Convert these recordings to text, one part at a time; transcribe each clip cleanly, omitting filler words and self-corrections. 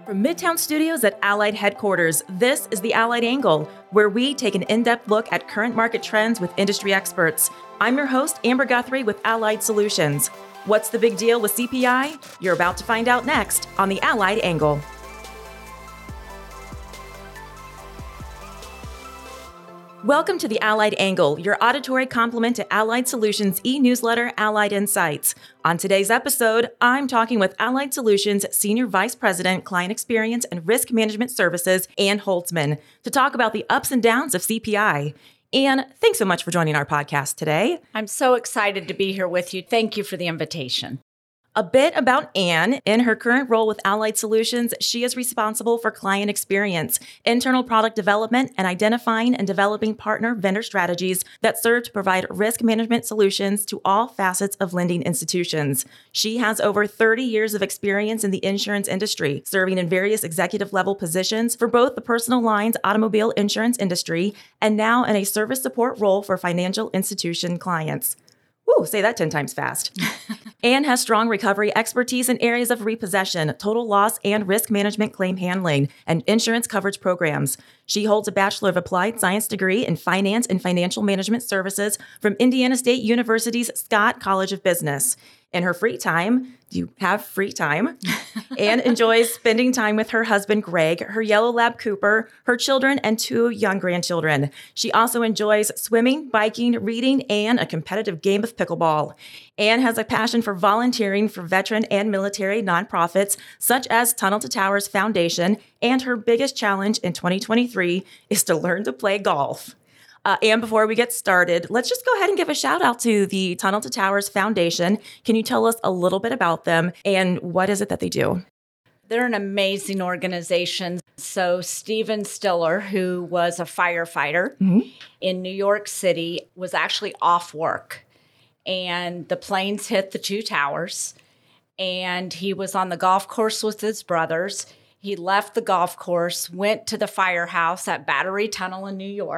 From Midtown Studios at Allied headquarters, this is the Allied Angle, where we take an in-depth look at current market trends with industry experts. I'm your host, Amber Guthrie with Allied Solutions. What's the big deal with CPI? You're about to find out next on the Allied Angle. Welcome to the Allied Angle, your auditory complement to Allied Solutions e-newsletter, Allied Insights. On today's episode, I'm talking with Allied Solutions Senior Vice President, Client Experience and Risk Management Services, Ann Holtzman, to talk about the ups and downs of CPI. Ann, thanks so much for joining our podcast today. I'm so excited to be here with you. Thank you for the invitation. A bit about Ann. In her current role with Allied Solutions, she is responsible for client experience, internal product development, and identifying and developing partner vendor strategies that serve to provide risk management solutions to all facets of lending institutions. She has over 30 years of experience in the insurance industry, serving in various executive level positions for both the personal lines automobile insurance industry and now in a service support role for financial institution clients. Woo, say that 10 times fast. Ann has strong recovery expertise in areas of repossession, total loss and risk management claim handling, and insurance coverage programs. She holds a Bachelor of Applied Science degree in Finance and Financial Management Services from Indiana State University's Scott College of Business. In her free time, you have free time, Ann enjoys spending time with her husband, Greg, her yellow lab, Cooper, her children, and 2 young grandchildren. She also enjoys swimming, biking, reading, and a competitive game of pickleball. Ann has a passion for volunteering for veteran and military nonprofits, such as Tunnel to Towers Foundation, and her biggest challenge in 2023 is to learn to play golf. And before we get started, let's just go ahead and give a shout out to the Tunnel to Towers Foundation. Can you tell us a little bit about them and what is it that they do? They're an amazing organization. So Stephen Stiller, who was a firefighter in New York City, was actually off work. And the planes hit the 2 towers. And he was on the golf course with his brothers. He left the golf course, went to the firehouse at Battery Tunnel in New York.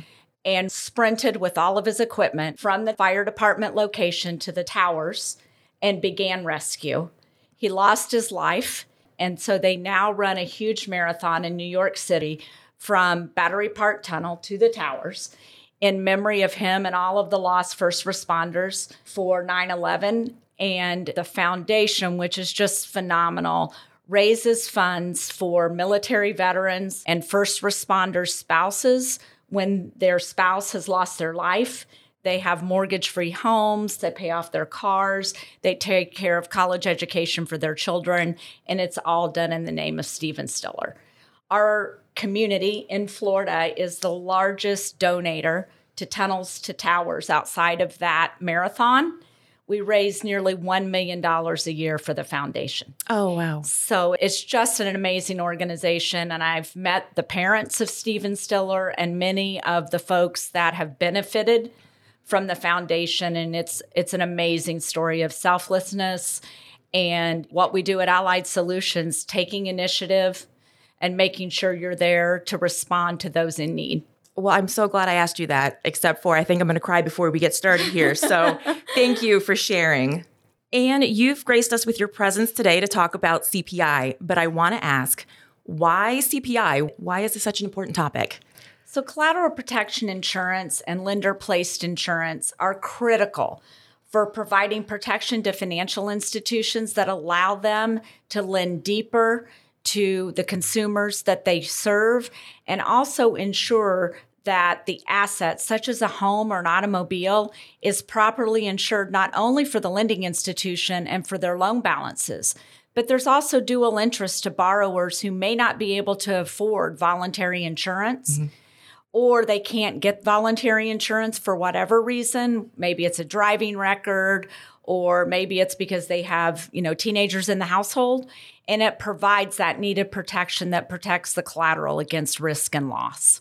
And sprinted with all of his equipment from the fire department location to the towers and began rescue. He lost his life, and so they now run a huge marathon in New York City from Battery Park Tunnel to the towers in memory of him and all of the lost first responders for 9/11. And the foundation, which is just phenomenal, raises funds for military veterans and first responders' spouses. When their spouse has lost their life, they have mortgage-free homes, they pay off their cars, they take care of college education for their children, and it's all done in the name of Stephen Stiller. Our community in Florida is the largest donator to Tunnels to Towers outside of that marathon. We raise nearly $1 million a year for the foundation. Oh, wow. So it's just an amazing organization. And I've met the parents of Stephen Stiller and many of the folks that have benefited from the foundation. And it's an amazing story of selflessness and what we do at Allied Solutions, taking initiative and making sure you're there to respond to those in need. Well, I'm so glad I asked you that, except for I think I'm going to cry before we get started here. So thank you for sharing. And you've graced us with your presence today to talk about CPI, but I want to ask, why CPI? Why is this such an important topic? So collateral protection insurance and lender-placed insurance are critical for providing protection to financial institutions that allow them to lend deeper to the consumers that they serve, and also ensure that the assets, such as a home or an automobile, is properly insured not only for the lending institution and for their loan balances, but there's also dual interest to borrowers who may not be able to afford voluntary insurance, or they can't get voluntary insurance for whatever reason. Maybe it's a driving record, or maybe it's because they have, teenagers in the household, and it provides that needed protection that protects the collateral against risk and loss.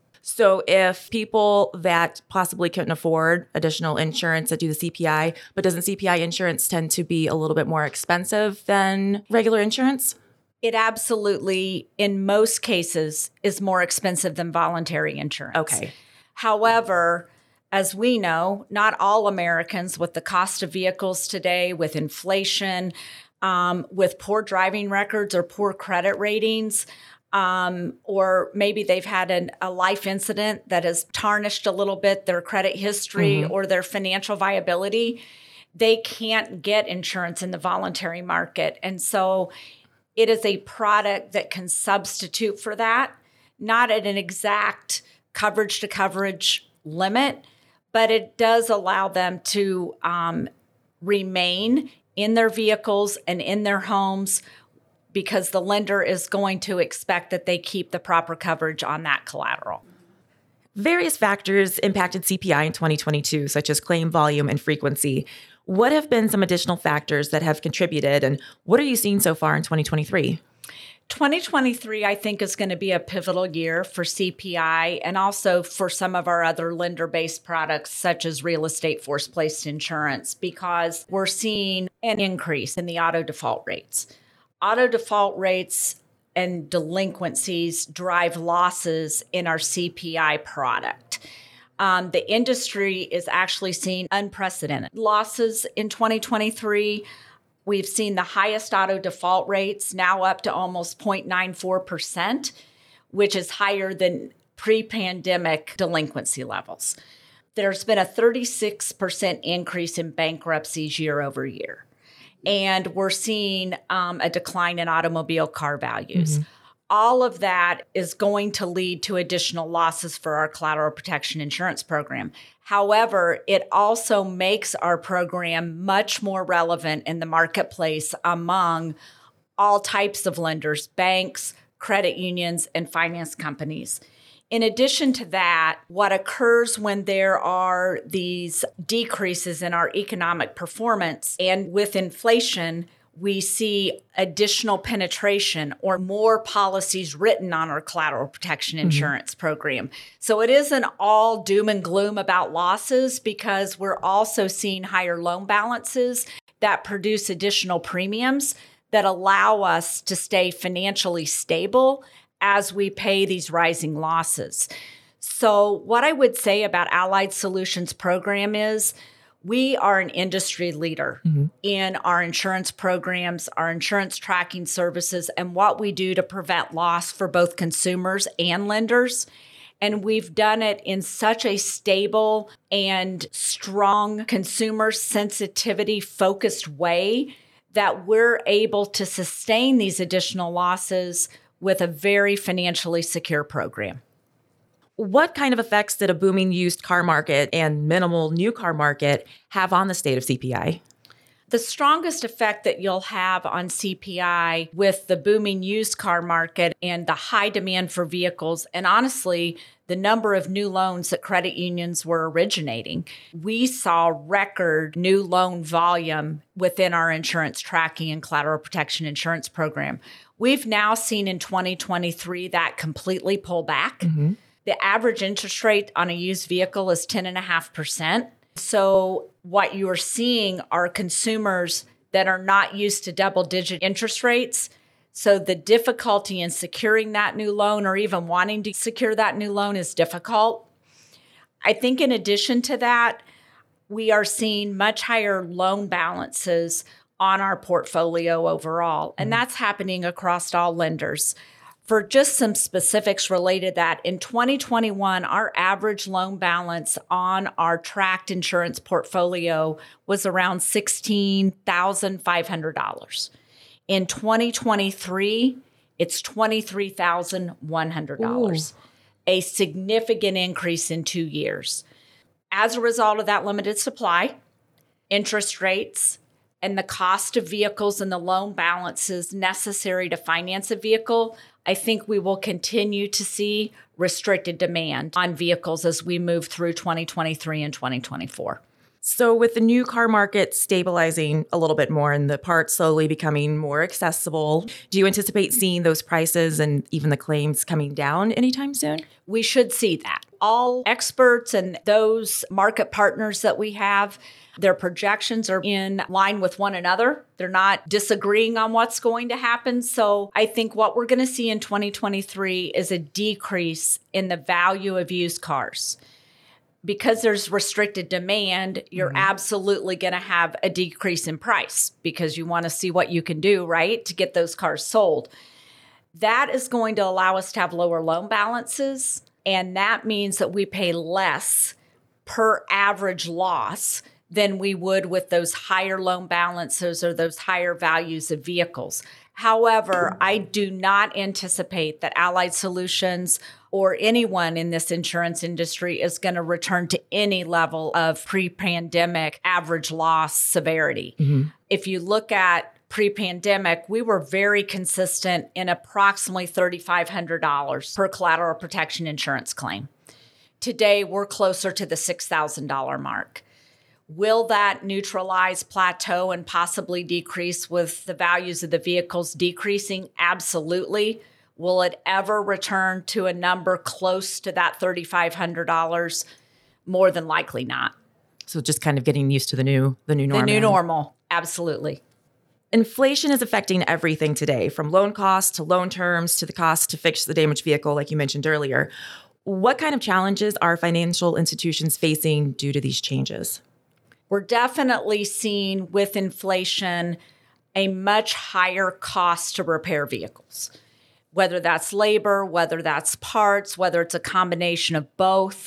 So if people that possibly couldn't afford additional insurance that do the CPI, but doesn't CPI insurance tend to be a little bit more expensive than regular insurance? It absolutely, in most cases, is more expensive than voluntary insurance. Okay. However, as we know, not all Americans, with the cost of vehicles today, with inflation, with poor driving records or poor credit ratings, or maybe they've had a life incident that has tarnished a little bit their credit history or their financial viability, they can't get insurance in the voluntary market. And so it is a product that can substitute for that, not at an exact coverage to coverage limit, but it does allow them to remain in their vehicles and in their homes because the lender is going to expect that they keep the proper coverage on that collateral. Various factors impacted CPI in 2022, such as claim volume and frequency. What have been some additional factors that have contributed, and what are you seeing so far in 2023? 2023, I think, is going to be a pivotal year for CPI and also for some of our other lender-based products, such as real estate force-placed insurance, because we're seeing an increase in the auto default rates. Auto default rates and delinquencies drive losses in our CPI product. The industry is actually seeing unprecedented losses in 2023. We've seen the highest auto default rates, now up to almost 0.94%, which is higher than pre-pandemic delinquency levels. There's been a 36% increase in bankruptcies year over year. And we're seeing a decline in automobile car values. All of that is going to lead to additional losses for our collateral protection insurance program. However, it also makes our program much more relevant in the marketplace among all types of lenders, banks, credit unions, and finance companies. In addition to that, what occurs when there are these decreases in our economic performance and with inflation, we see additional penetration or more policies written on our collateral protection insurance program. So it isn't all doom and gloom about losses because we're also seeing higher loan balances that produce additional premiums that allow us to stay financially stable as we pay these rising losses. So what I would say about Allied Solutions program is we are an industry leader in our insurance programs, our insurance tracking services, and what we do to prevent loss for both consumers and lenders. And we've done it in such a stable and strong consumer sensitivity focused way that we're able to sustain these additional losses with a very financially secure program. What kind of effects did a booming used car market and minimal new car market have on the state of CPI? The strongest effect that you'll have on CPI with the booming used car market and the high demand for vehicles, and honestly, the number of new loans that credit unions were originating. We saw record new loan volume within our insurance tracking and collateral protection insurance program. We've now seen in 2023 that completely pull back. The average interest rate on a used vehicle is 10.5%. So what you are seeing are consumers that are not used to double-digit interest rates. So the difficulty in securing that new loan or even wanting to secure that new loan is difficult. I think in addition to that, we are seeing much higher loan balances on our portfolio overall, and that's happening across all lenders. For just some specifics related to that, in 2021, our average loan balance on our tracked insurance portfolio was around $16,500. In 2023, it's $23,100, a significant increase in 2 years. As a result of that limited supply, interest rates, and the cost of vehicles and the loan balances necessary to finance a vehicle, I think we will continue to see restricted demand on vehicles as we move through 2023 and 2024. So with the new car market stabilizing a little bit more and the parts slowly becoming more accessible, do you anticipate seeing those prices and even the claims coming down anytime soon? We should see that. All experts and those market partners that we have, their projections are in line with one another. They're not disagreeing on what's going to happen. So I think what we're going to see in 2023 is a decrease in the value of used cars. because there's restricted demand, you're absolutely going to have a decrease in price because you want to see what you can do, right, to get those cars sold. That is going to allow us to have lower loan balances, and that means that we pay less per average loss than we would with those higher loan balances or those higher values of vehicles. However, I do not anticipate that Allied Solutions or anyone in this insurance industry is going to return to any level of pre-pandemic average loss severity. If you look at pre-pandemic, we were very consistent in approximately $3,500 per collateral protection insurance claim. Today, we're closer to the $6,000 mark. Will that neutralize, plateau, and possibly decrease with the values of the vehicles decreasing? Absolutely. Will it ever return to a number close to that $3,500? More than likely not. So just kind of getting used to the new normal. The new normal, absolutely. Inflation is affecting everything today, from loan costs to loan terms to the cost to fix the damaged vehicle, like you mentioned earlier. What kind of challenges are financial institutions facing due to these changes? We're definitely seeing with inflation a much higher cost to repair vehicles, whether that's labor, whether that's parts, whether it's a combination of both.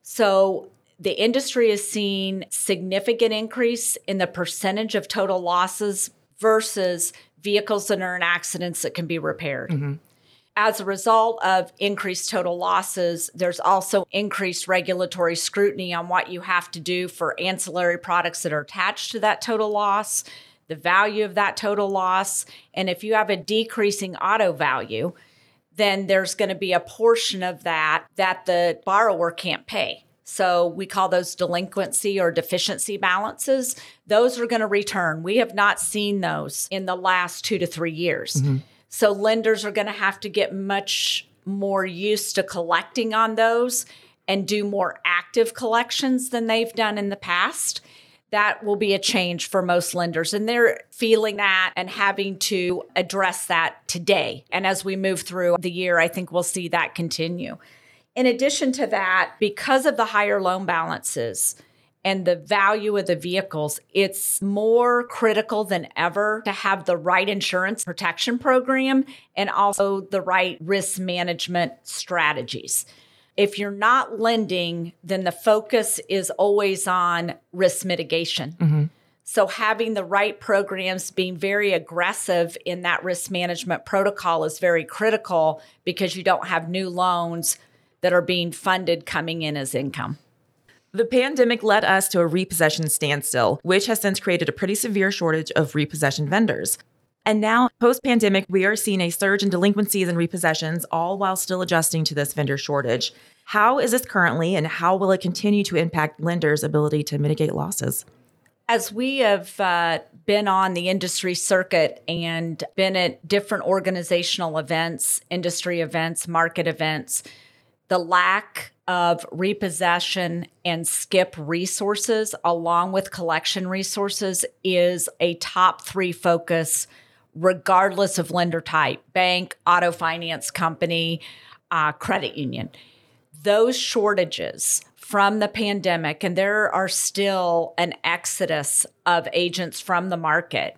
So the industry is seeing significant increase in the percentage of total losses versus vehicles that are in accidents that can be repaired. As a result of increased total losses, there's also increased regulatory scrutiny on what you have to do for ancillary products that are attached to that total loss, the value of that total loss. And if you have a decreasing auto value, then there's going to be a portion of that the borrower can't pay. So we call those delinquency or deficiency balances. Those are going to return. We have not seen those in the last 2 to 3 years. So lenders are going to have to get much more used to collecting on those and do more active collections than they've done in the past. That will be a change for most lenders. And they're feeling that and having to address that today. And as we move through the year, I think we'll see that continue. In addition to that, because of the higher loan balances and the value of the vehicles, it's more critical than ever to have the right insurance protection program and also the right risk management strategies. If you're not lending, then the focus is always on risk mitigation. So having the right programs, being very aggressive in that risk management protocol is very critical because you don't have new loans that are being funded coming in as income. The pandemic led us to a repossession standstill, which has since created a pretty severe shortage of repossession vendors. And now, post-pandemic, we are seeing a surge in delinquencies and repossessions, all while still adjusting to this vendor shortage. How is this currently, and how will it continue to impact lenders' ability to mitigate losses? As we have been on the industry circuit and been at different organizational events, industry events, market events, the lack of repossession and skip resources along with collection resources is a top 3 focus regardless of lender type, bank, auto finance company, credit union. Those shortages from the pandemic, and there are still an exodus of agents from the market,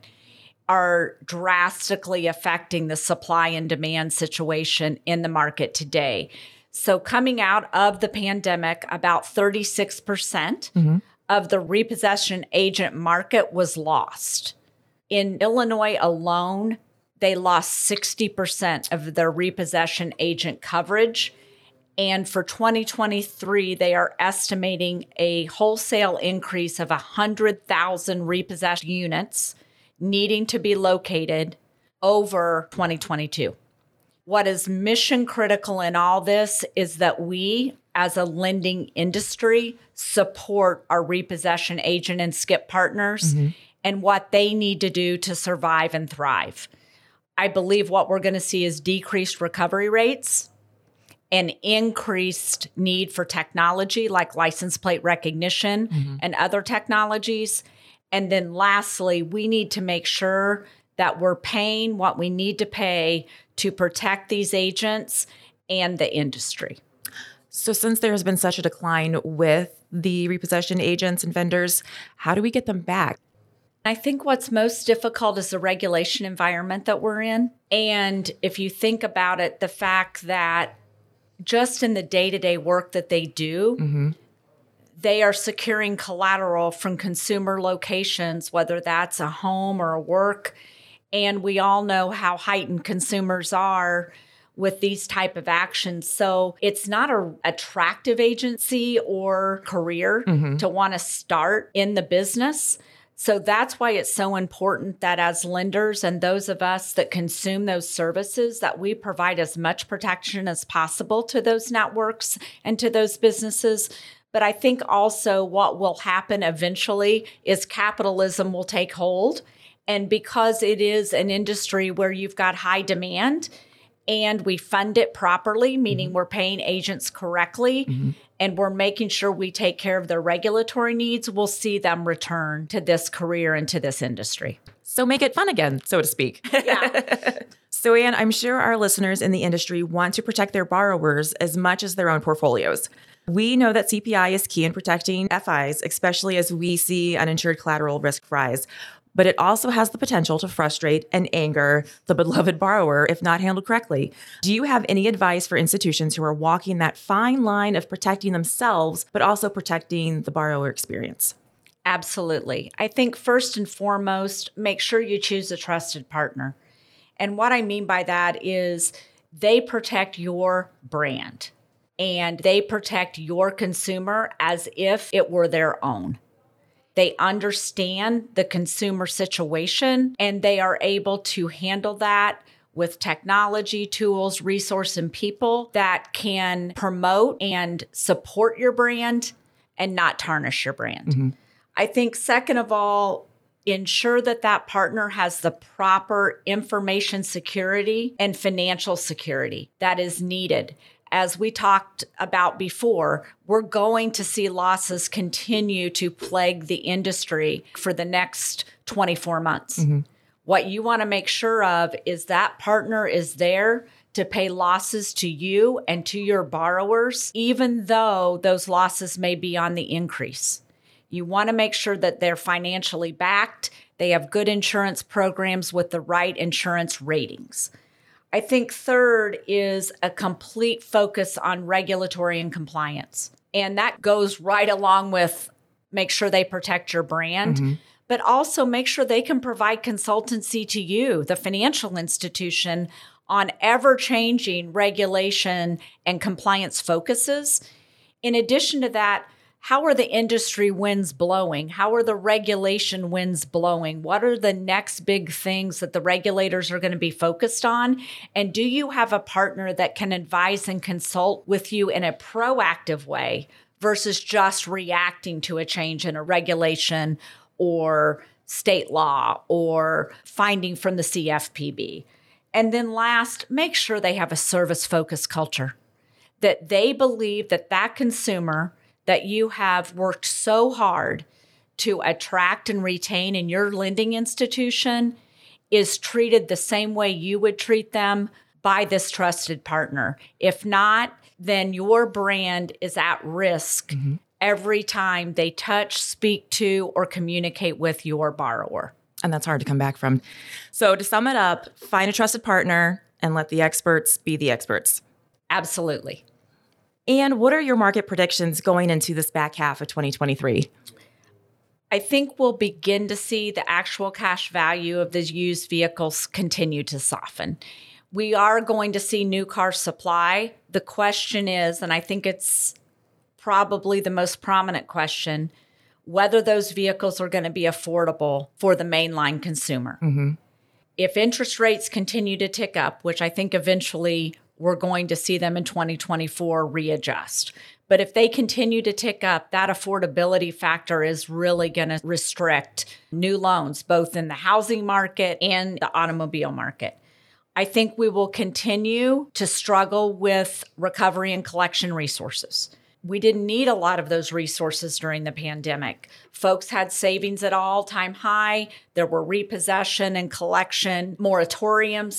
are drastically affecting the supply and demand situation in the market today. So coming out of the pandemic, about 36% of the repossession agent market was lost. In Illinois alone, they lost 60% of their repossession agent coverage. And for 2023, they are estimating a wholesale increase of 100,000 repossessed units needing to be located over 2022. What is mission critical in all this is that we, as a lending industry, support our repossession agent and skip partners and what they need to do to survive and thrive. I believe what we're going to see is decreased recovery rates, an increased need for technology like license plate recognition and other technologies. And then lastly, we need to make sure that we're paying what we need to pay to protect these agents and the industry. So since there has been such a decline with the repossession agents and vendors, how do we get them back? I think what's most difficult is the regulation environment that we're in. And if you think about it, the fact that just in the day-to-day work that they do, they are securing collateral from consumer locations, whether that's a home or a work. And we all know how heightened consumers are with these type of actions. So it's not an attractive agency or career to want to start in the business. So that's why it's so important that as lenders and those of us that consume those services, that we provide as much protection as possible to those networks and to those businesses. But I think also what will happen eventually is capitalism will take hold. And because it is an industry where you've got high demand and we fund it properly, meaning we're paying agents correctly, and we're making sure we take care of their regulatory needs, we'll see them return to this career and to this industry. So make it fun again, so to speak. Yeah. So Ann, I'm sure our listeners in the industry want to protect their borrowers as much as their own portfolios. We know that CPI is key in protecting FIs, especially as we see uninsured collateral risk rise. But it also has the potential to frustrate and anger the beloved borrower if not handled correctly. Do you have any advice for institutions who are walking that fine line of protecting themselves, but also protecting the borrower experience? Absolutely. I think first and foremost, make sure you choose a trusted partner. And what I mean by that is they protect your brand and they protect your consumer as if it were their own. They understand the consumer situation and they are able to handle that with technology, tools, resource, and people that can promote and support your brand and not tarnish your brand. I think second of all, ensure that that partner has the proper information security and financial security that is needed. As we talked about before, we're going to see losses continue to plague the industry for the next 24 months. What you want to make sure of is that partner is there to pay losses to you and to your borrowers, even though those losses may be on the increase. You want to make sure that they're financially backed, they have good insurance programs with the right insurance ratings. I think third is a complete focus on regulatory and compliance. And that goes right along with make sure they protect your brand, but also make sure they can provide consultancy to you, the financial institution, on ever-changing regulation and compliance focuses. In addition to that, how are the industry winds blowing? How are the regulation winds blowing? What are the next big things that the regulators are going to be focused on? And do you have a partner that can advise and consult with you in a proactive way versus just reacting to a change in a regulation or state law or finding from the CFPB? And then last, make sure they have a service-focused culture, that they believe that that consumer that you have worked so hard to attract and retain in your lending institution is treated the same way you would treat them by this trusted partner. If not, then your brand is at risk every time they touch, speak to, or communicate with your borrower. And that's hard to come back from. So to sum it up, find a trusted partner and let the experts be the experts. Absolutely. And what are your market predictions going into this back half of 2023? I think we'll begin to see the actual cash value of the used vehicles continue to soften. We are going to see new car supply. The question is, and I think it's probably the most prominent question, whether those vehicles are going to be affordable for the mainline consumer. If interest rates continue to tick up, which I think eventually we're going to see them in 2024 readjust. But if they continue to tick up, that affordability factor is really going to restrict new loans, both in the housing market and the automobile market. I think we will continue to struggle with recovery and collection resources. We didn't need a lot of those resources during the pandemic. Folks had savings at all-time high. There were repossession and collection moratoriums.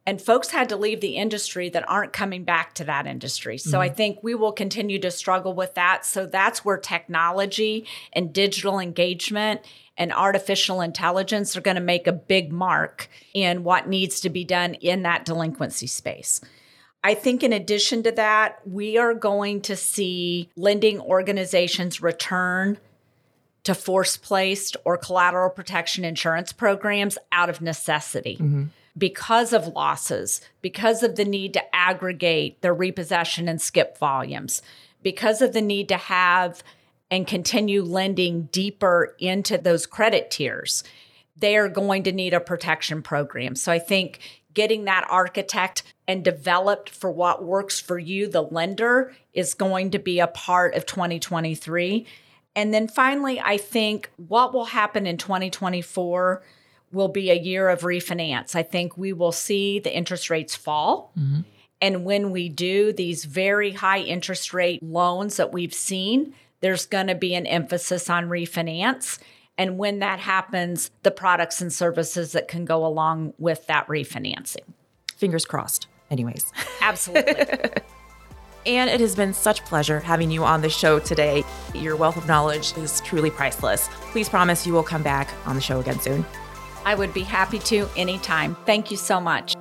And folks had to leave the industry that aren't coming back to that industry. So I think we will continue to struggle with that. So that's where technology and digital engagement and artificial intelligence are going to make a big mark in what needs to be done in that delinquency space. I think in addition to that, we are going to see lending organizations return to force-placed or collateral protection insurance programs out of necessity. Because of losses, because of the need to aggregate their repossession and skip volumes, because of the need to have and continue lending deeper into those credit tiers, they are going to need a protection program. So I think getting that architect and developed for what works for you, the lender, is going to be a part of 2023. And then finally, I think what will happen in 2024 will be a year of refinance. I think we will see the interest rates fall. And when we do, these very high interest rate loans that we've seen, there's going to be an emphasis on refinance. And when that happens, the products and services that can go along with that refinancing. Fingers crossed, anyways. Absolutely. Anne, it has been such a pleasure having you on the show today. Your wealth of knowledge is truly priceless. Please promise you will come back on the show again soon. I would be happy to anytime. Thank you so much.